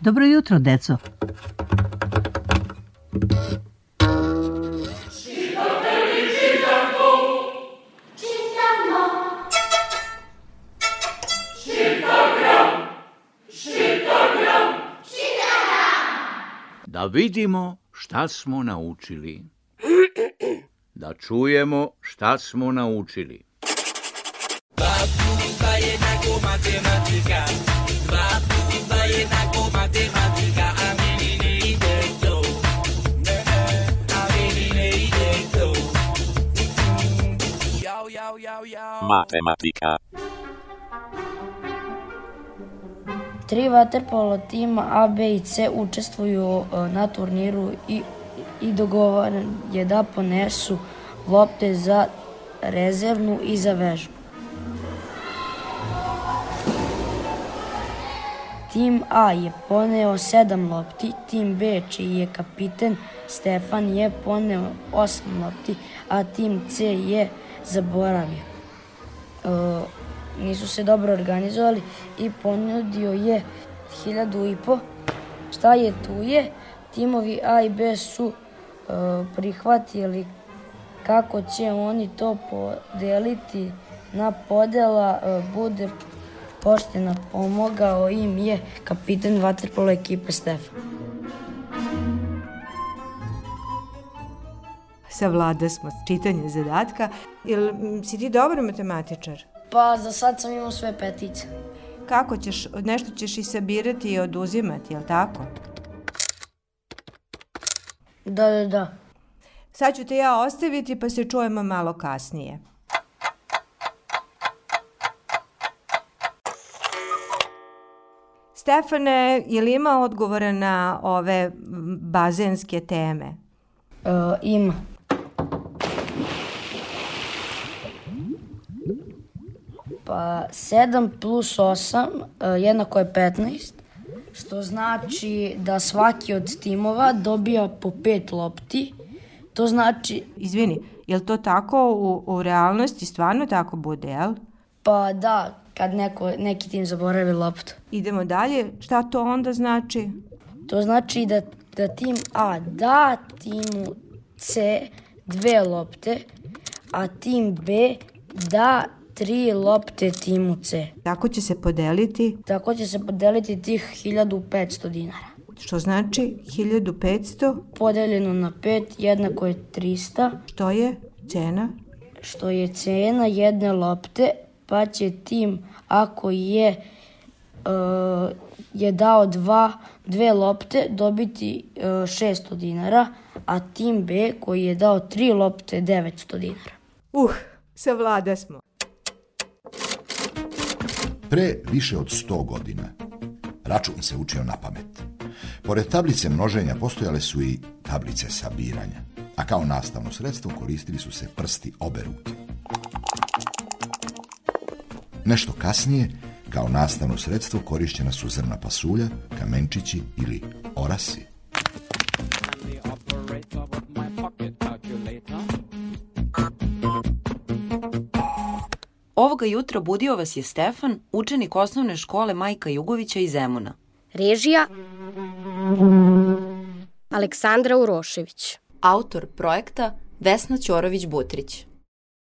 Dobro jutro, deco. Da vidimo šta smo naučili. Da čujemo šta smo naučili. 2 + 2 = matematika. 2 + 2 = matematika. A meni ne ide to. A meni ne ide to. Jao. Matematika. 3 vaterpolo tima A, B i C učestvuju na turniru i dogovoren je da ponesu lopte za rezervnu i za vežbu. Tim A je poneo 7 lopti, tim B, čiji je kapiten Stefan, je poneo 8 lopti, a tim C je zaboravio. Nisu se dobro organizovali i ponudio je 1.500. Šta je tu je? Timovi A i B su prihvatili kako će oni to podeliti. Na podela bude poštena, pomogao im je kapiten vaterpolo ekipe Stefan. Savlada smo čitanje zadatka. Jel si ti dobar matematičar? Pa za sad sam imao sve petice. Kako ćeš, nešto ćeš i sabirati i oduzimati, jel tako? Da. Sad ću te ja ostaviti pa se čujemo malo kasnije. Stefane, je li ima odgovora na ove bazenske teme? Ima. Pa 7 plus 8 jednako je 15, što znači da svaki od timova dobija po 5 lopti. To znači... Izvini, je li to tako u realnosti stvarno tako bude, jel? Pa da, kad neki tim zaboravi loptu. Idemo dalje, šta to onda znači? To znači da tim A da timu C 2 lopte, a tim B da 3 lopte timu C. Tako će se podeliti? Tako će se podeliti tih 1.500 dinara. Što znači 1.500? Podeljeno na 5 jednako je 300. Što je cena? Što je cena jedne lopte, pa će tim ako je dao 2 lopte dobiti 600 dinara, a tim B koji je dao 3 lopte 900 dinara. Savlada smo. Pre više od 100 godina račun se učio na pamet. Pored tablice množenja postojale su i tablice sabiranja, a kao nastavno sredstvo koristili su se prsti obe ruke. Nešto kasnije, kao nastavno sredstvo korišćena su zrna pasulja, kamenčići ili orasi. Ovoga jutra budio vas je Stefan, učenik osnovne škole Majka Jugovića iz Zemuna. Režija Aleksandra Urošević. Autor projekta Vesna Ćorović-Butrić.